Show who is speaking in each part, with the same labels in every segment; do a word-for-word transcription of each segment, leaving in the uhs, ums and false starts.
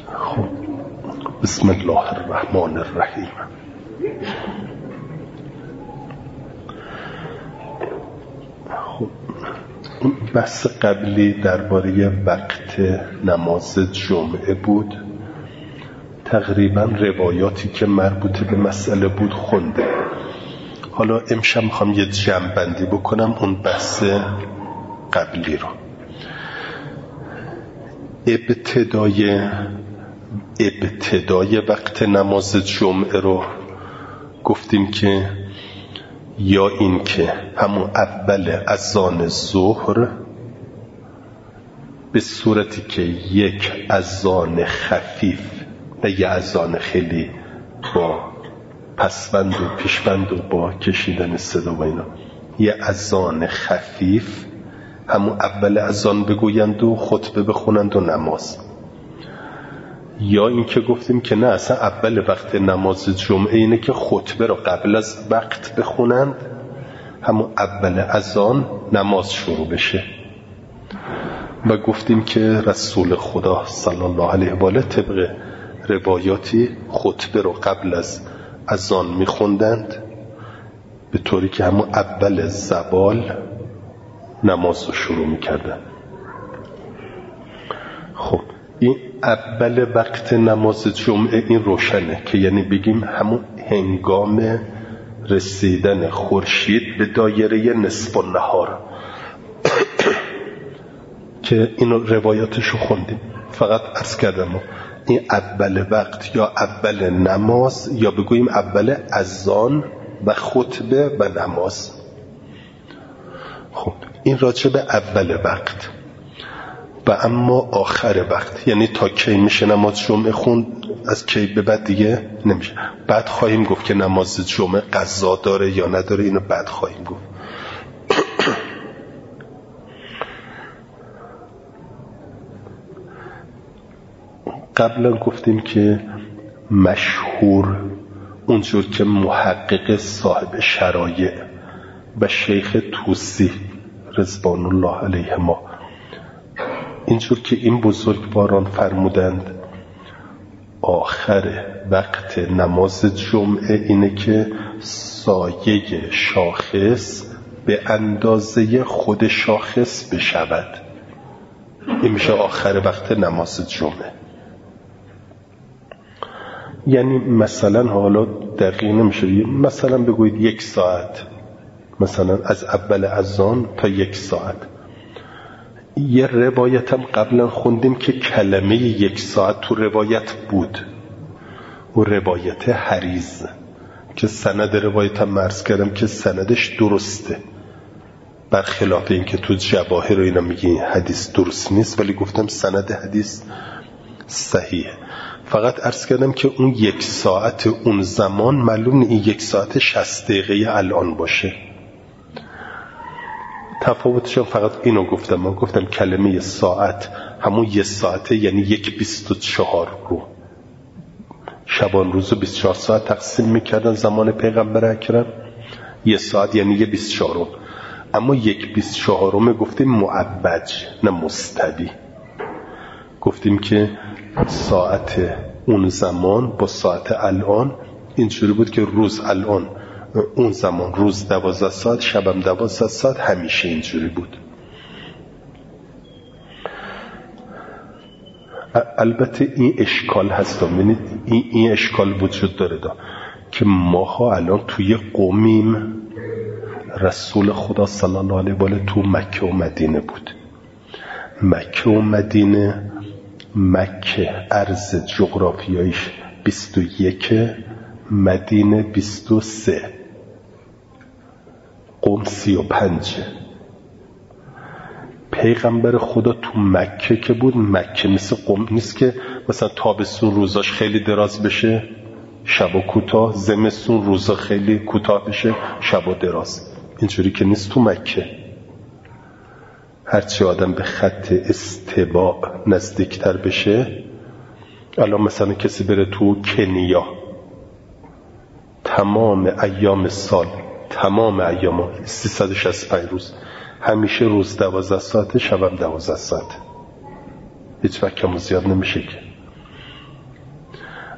Speaker 1: خب بسم الله الرحمن الرحیم. خب اون بحث قبلی درباره وقت نماز جمعه بود. تقریبا روایاتی که مربوط به مسئله بود خونده. حالا امشب میخوام یه جمع بندی بکنم اون بحث قبلی رو. ابتدای ابتدای وقت نماز جمعه رو گفتیم که یا این که همون اول اذان ظهر به صورتی که یک اذان خفیف نه یه اذان خیلی با پسوند و پیشوند و با کشیدن صدا و اینا، یه اذان خفیف همون اول اذان بگویند و خطبه بخونند و نماز. یا این که گفتیم که نه اصلا اول وقت نماز جمعه اینه که خطبه رو قبل از وقت بخونند، همون اول اذان نماز شروع بشه. و گفتیم که رسول خدا صلی الله علیه و آله طبق روایاتی خطبه رو قبل از اذان میخوندند، به طوری که همون اول زوال نماز رو شروع میکردن. خب این اول وقت نماز جمعه این روشنه که یعنی بگیم همون هنگام رسیدن خورشید به دایره نصف النهار که اینو روایاتشو خوندیم. فقط عرض کردم این اول وقت یا اول نماز یا بگوییم اول اذان و خطبه و نماز. خب این راجع به اول وقت. و اما آخر وقت یعنی تا کی میشه نماز جمعه خوند، از کی به بعد دیگه نمیشه. بعد خواهیم گفت که نماز جمعه قضا داره یا نداره، اینو بعد خواهیم گفت. قبلا گفتیم که مشهور اونجور که محقق صاحب شرایع و شیخ توسی رضوان الله علیه ما اینجور که این بزرگواران فرمودند آخر وقت نماز جمعه اینه که سایه شاخص به اندازه خود شاخص بشود. این میشه آخر وقت نماز جمعه. یعنی مثلا حالا دقیق نمیشه، مثلا بگویید یک ساعت، مثلا از اول اذان تا یک ساعت. یه روایت هم قبلا خوندیم که کلمه یک ساعت تو روایت بود، و روایت حریز که سند روایت هم عرض کردم که سندش درسته، برخلاف این که تو جواهر رو اینا میگی حدیث درست نیست، ولی گفتم سند حدیث صحیحه. فقط عرض کردم که اون یک ساعت اون زمان معلوم این یک ساعت شصت دقیقه الان باشه. تفاوتش فقط اینو گفتم، من گفتم کلمه ساعت همون یک ساعته، یعنی یک بیست و چهار رو شبان روزو بیست و چهار ساعت تقسیم میکردن زمان پیغمبر اکرم، یک ساعت یعنی یک بیست و چهارم. اما یک بیست و چهارم گفتیم معوج نه مستوی. گفتیم که ساعت اون زمان با ساعت الان اینجوری بود که روز الان اون زمان روز دوازده ساعت، شبم دوازده ساعت، همیشه اینجوری بود. البته این اشکال هست، ببینید این این اشکال وجود داره دا که ماها الان توی قومیم، رسول خدا صلی الله علیه و آله تو مکه و مدینه بود. مکه و مدینه، مکه عرض جغرافیاییش بیست و یک، مدینه بیست و سه، قم سی و پنج. پیغمبر خدا تو مکه که بود، مکه مثل قم نیست که مثلا تابستون روزاش خیلی دراز بشه شب کوتاه، زمستون روزا خیلی کوتاه بشه شب دراز. اینجوری که نیست تو مکه. هرچی آدم به خط استوا نزدیکتر بشه، الان مثلا کسی بره تو کنیا، تمام ایام سال، تمام ایام سیصد و شصت و پنج روز همیشه روز دوازده ساعته، شبم دوازده ساعته، هیچ وقت کم و زیاد نمیشه که.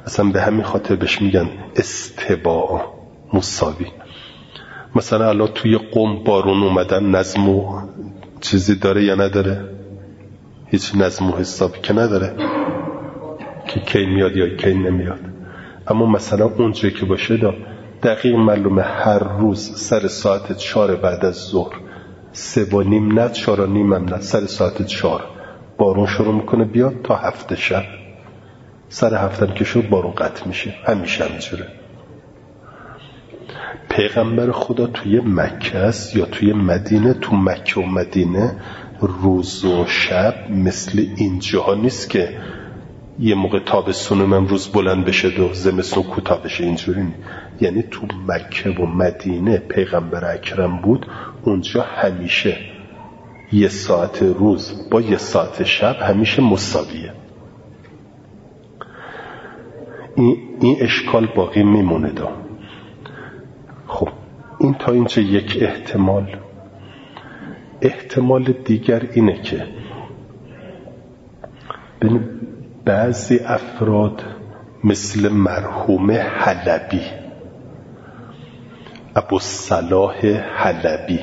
Speaker 1: اصلا به همین خاطر بهش میگن استباع مساوی. مثلا الان توی قم بارون اومدن نظم و چیزی داره یا نداره؟ هیچ نظم و حسابی که نداره که کی میاد یا کی نمیاد. اما مثلا اونجا که باشه دا دقیق معلومه هر روز سر ساعت چهار بعد از ظهر سه و نیم نه چهار و نیم هم نه سر ساعت چهار بارون شروع میکنه بیاد تا هفته شب. سر هفتم که شد بارون قطع میشه. همیشه همینجوره. پیغمبر خدا توی مکه است یا توی مدینه؟ تو مکه و مدینه روز و شب مثل اینجاها نیست که یه موقع تابستون هم روز بلند بشه و زمستون کوتاه بشه. اینجوری نیست. یعنی تو مکه و مدینه پیغمبر اکرم بود، اونجا همیشه یه ساعت روز با یه ساعت شب همیشه مساویه. این, این اشکال باقی میمونه دا. خب این تا اینجا یک احتمال. احتمال دیگر اینه که بعضی افراد مثل مرحوم حلبی، ابوالصلاح حلبی،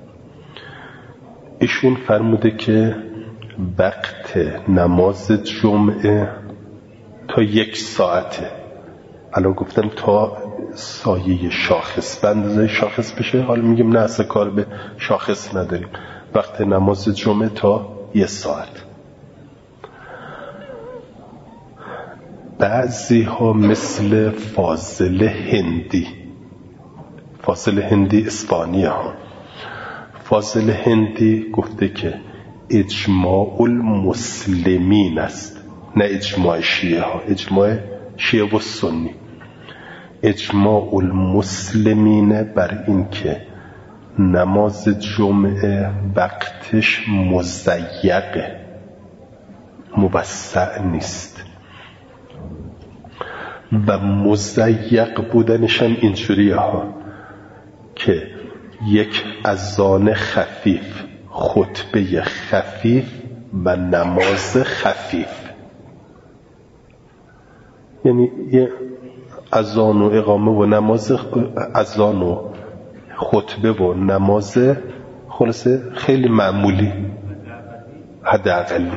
Speaker 1: ایشون فرموده که وقت نماز جمعه تا یک ساعته. الان گفتم تا سایه شاخص بندازه شاخص بشه، حالا میگیم نه اصلا کار به شاخص نداریم. وقت نماز جمعه تا یک ساعت. بعضی ها مثل فاضل هندی، فاضل هندی اصفهانی ها، فاضل هندی گفته که اجماع المسلمین است، نه اجماع شیعه ها، اجماع شیعه و سنی. اجماع المسلمین بر این که نماز جمعه وقتش مضیقه، موسع نیست. و مضیق بودنش هم اینجوریه ها که یک اذان خفیف، خطبه خفیف و نماز خفیف. یعنی یه اذان و اقامه و نماز، اذان و خطبه و نماز خلاصه خیلی معمولی، حد اقلی.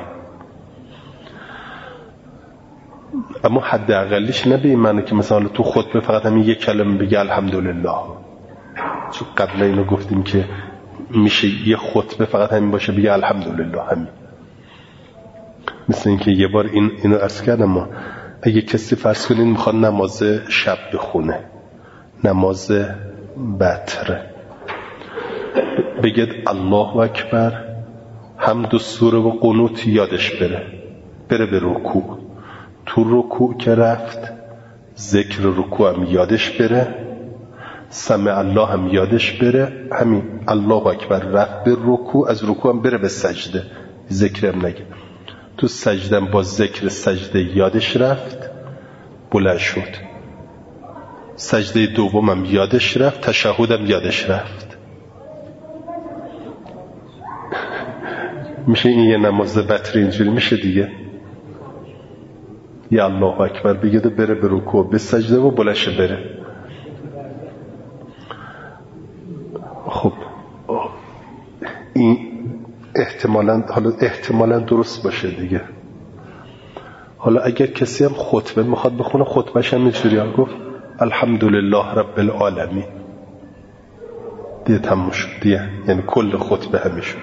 Speaker 1: اما حد اقلیش نه به این معنی که مثلا تو خطبه فقط همین یک کلمه بگه الحمدلله، چون قبل اینو گفتیم که میشه یه خطبه فقط همین باشه بگه الحمدلله همین. مثل این که یه بار این اینو عرض کردم، ما اگه کسی فرض کنین میخواد نماز شب بخونه، نماز بتر، بگید الله اکبر، حمد و سوره و قنوت یادش بره، بره به رکوع، تو رکوع که رفت ذکر رکوع هم یادش بره، سمع الله هم یادش بره، همین الله اکبر رفت به رکوع، از رکوع هم بره به سجده، ذکر هم نگه، تو سجده هم با ذکر سجده یادش رفت، بلند شد، سجده دوم هم یادش رفت، تشهد هم یادش رفت. میشه این یه نماز بتر اینجوری میشه دیگه. یا الله اکبر بگیده بره به رکوع، به سجده و بلشه بره. خب این احتمالاً، حالا احتمالاً درست باشه دیگه. حالا اگر کسی هم خطبه میخواد بخونه، خطبهش هم اینجوری ها گفت الحمدلله رب العالمین، دیگه تموم شد دیگه، یعنی کل خطبه همیشه.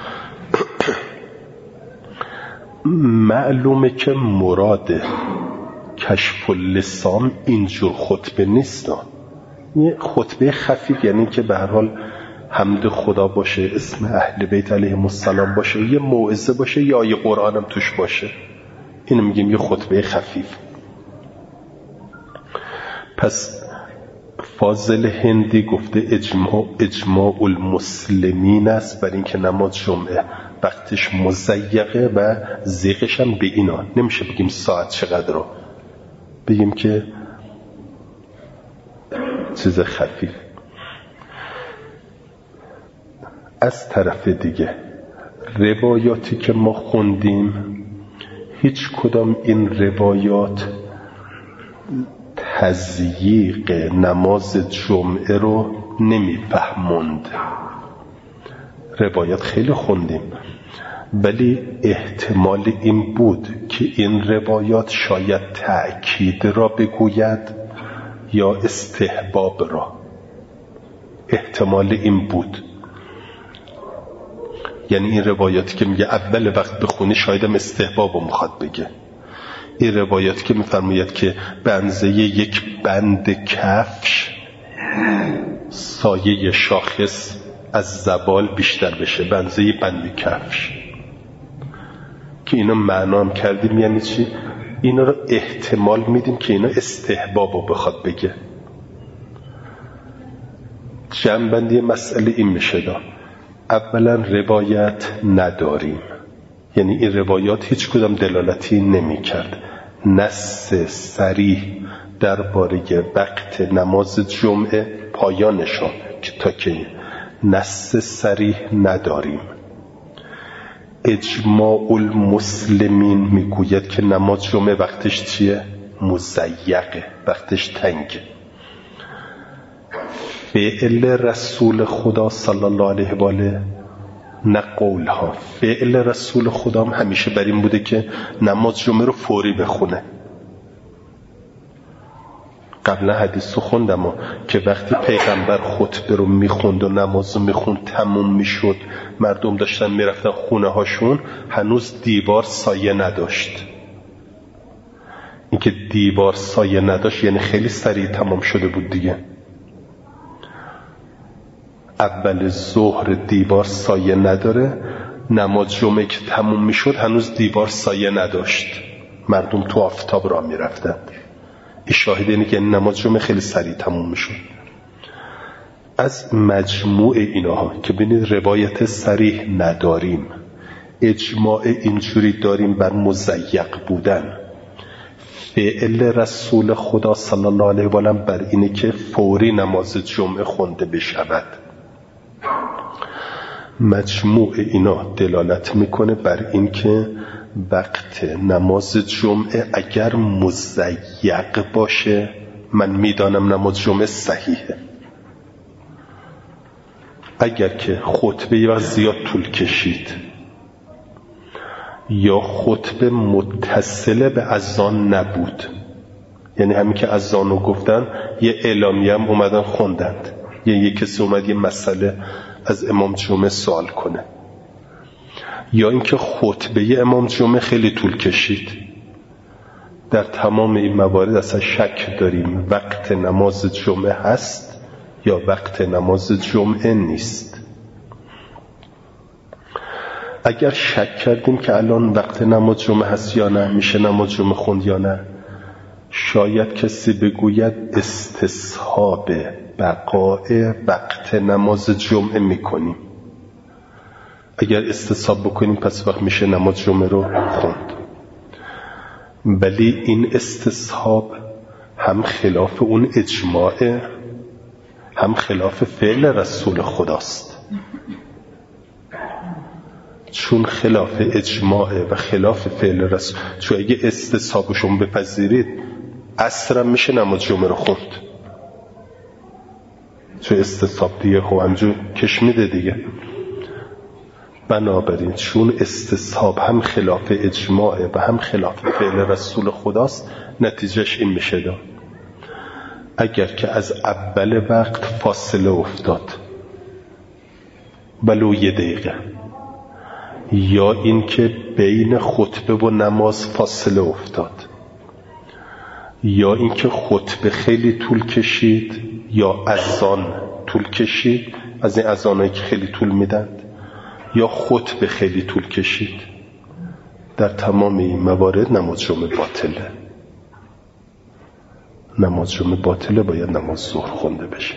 Speaker 1: معلومه که مراد کشف اللسان اینجور خطبه نیست، یه خطبه خفیف، یعنی که به هر حال حمد خدا باشه، اسم اهل بیت علیهم السلام باشه، یه موعظه باشه، یا یه قرآن هم توش باشه. اینو میگیم یه خطبه خفیف. پس فاضل هندی گفته اجماع اجماع المسلمین است بر این که نماز جمعه وقتش مضیقه و زیغش هم به اینا. نمیشه بگیم ساعت چقدر رو، بگیم که چیز خفیف. از طرف دیگه روایاتی که ما خوندیم، هیچ کدام این روایات تضییق نماز جمعه رو نمیفهموند. روایت خیلی خوندیم، ولی احتمال این بود که این روایات شاید تأکید را بگوید یا استحباب را. احتمال این بود، یعنی این روایاتی که میگه اول وقت بخونی شایدم استحباب رو میخواد بگه. این روایاتی که میفرماید که به اندازه یک بند کفش سایه شاخص از زوال بیشتر بشه، به اندازه بند کفش، که اینا معنام کردیم یعنی چی؟ اینا رو احتمال میدیم که اینا استحباب رو بخواد بگه. جمع‌بندی مسئله این میشه دا. اولا روایت نداریم، یعنی این روایات هیچ کدام دلالتی نمی کرد. نص صریح درباره وقت نماز جمعه پایانشان که تا که نص صریح نداریم. اجماع المسلمین میگوید که نماز جمعه وقتش چیه؟ مضیقه، وقتش تنگه. فعل رسول خدا صلی الله علیه و آله، نه قولها، فعل رسول خدا هم همیشه بر این بوده که نماز جمعه رو فوری بخونه. قبلا حدیث رو خوندم که وقتی پیغمبر خطبه رو میخوند و نماز رو میخوند تموم میشد، مردم داشتن میرفتن خونه هاشون، هنوز دیوار سایه نداشت. اینکه دیوار سایه نداشت یعنی خیلی سریع تمام شده بود دیگه. اول ظهر دیوار سایه نداره، نماز جمعه که تموم میشد هنوز دیوار سایه نداشت، مردم تو آفتاب را میرفتن. این شاهد اینه که نماز جمعه خیلی سریع تموم میشد. از مجموع اینها که ببینید روایت صریح نداریم، اجماع اینجوری داریم بر مضیق بودن. فعل رسول خدا صلی الله علیه و آله بر اینه که فوری نماز جمعه خونده بشود. مجموع اینا دلالت میکنه بر این که وقت نماز جمعه اگر مضیق باشه، من میدانم نماز جمعه صحیحه. اگر که خطبه یه وقت زیاد طول کشید یا خطبه متصله به اذان نبود، یعنی همین که اذان رو گفتن یه اعلامیه هم اومدن خوندند، یا یه کسی اومد یه مسئله از امام جمعه سوال کنه، یا اینکه خطبه امام جمعه خیلی طول کشید، در تمام این موارد اصلا شک داریم وقت نماز جمعه هست یا وقت نماز جمعه نیست. اگر شک کردیم که الان وقت نماز جمعه هست یا نه، میشه نماز جمعه خوند یا نه، شاید کسی بگوید استصحاب بقاء وقت نماز جمعه میکنیم. اگر استصحاب بکنیم پس وقت میشه نماز جمعه رو خوند. ولی این استصحاب هم خلاف اون اجماعه، هم خلاف فعل رسول خداست. چون خلاف اجماعه و خلاف فعل رسول، چون اگه استصحابشون بپذیرید عصرم میشه نماز جمعه رو خوند، چون استصحاب دیگه خب همجور کش میده دیگه. بنابراین چون استصحاب هم خلاف اجماعه و هم خلاف فعل رسول خداست، نتیجهش این میشه دا اگر که از اول وقت فاصله افتاد ولو یه دقیقه، یا این که بین خطبه و نماز فاصله افتاد، یا این که خطبه خیلی طول کشید یا اذان طول کشید، از این اذانایی که خیلی طول میدند، یا خطبه خیلی طول کشید، در تمام این موارد نماز جمعه باطله. نماز جمعه باطله، باید نماز ظهر خونده بشه.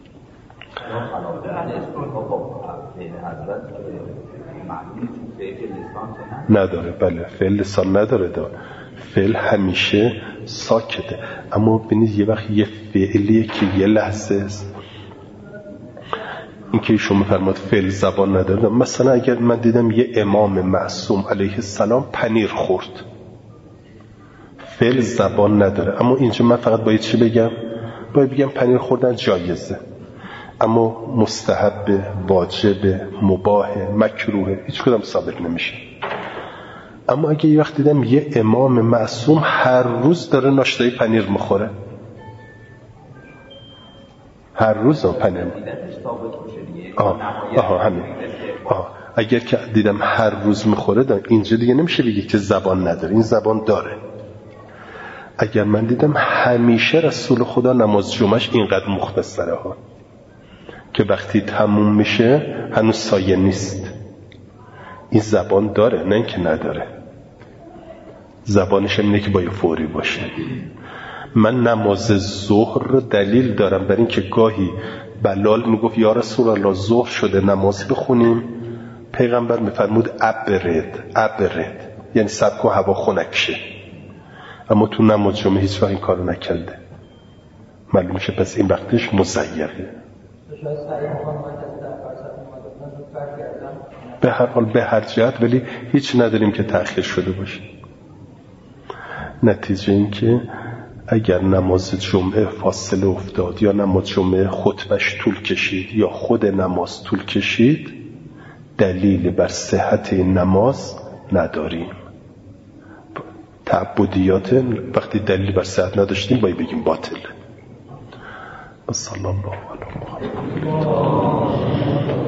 Speaker 1: نداره، بله فعل لسان نداره، داره فعل همیشه ساکته. اما ببینید یه وقت یه فعلیه که یه لحظه است، این که شما فرماد فعل زبان نداره. مثلا اگر من دیدم یه امام معصوم علیه السلام پنیر خورد، فعل زبان نداره. اما اینجا من فقط باید چی بگم؟ باید بگم پنیر خوردن جایزه، اما مستحب، واجب، مباح، مکروه، هیچ کدام ثابت نمیشه. اما اگه یه وقت دیدم یه امام معصوم هر روز داره ناشتای پنیر میخوره، هر روز هم پنیر آه آه همین آه اگر که دیدم هر روز میخوره، اینجا دیگه نمیشه بگی که زبان نداره، این زبان داره. اگر من دیدم همیشه رسول خدا نماز جمعش اینقدر مختصره ها که وقتی تموم میشه هنوز سایه نیست، این زبان داره، نه اینکه نداره. زبانش اینه که باید فوری باشه. من نماز ظهر رو دلیل دارم بر این که گاهی بلال میگفت یا رسول الله ظهر شده نماز بخونیم، پیغمبر میفرمود ابرد ابرد، یعنی صبر کن هوا خنک شه. اما تو نماز جمعه هیچ وقت این کارو نکرده، معلوم شه پس این وقتش مزیقه. به هر حال به هر جهت ولی هیچ نداریم که تأخیر شده باشه. نتیجه این که اگر نماز جمعه فاصله افتاد یا نماز جمعه خطبش طول کشید یا خود نماز طول کشید، دلیل بر صحت این نماز نداریم. تعبدیات وقتی دلیل بر صحت نداشتیم باید بگیم باطل. صلی الله علیه و آله.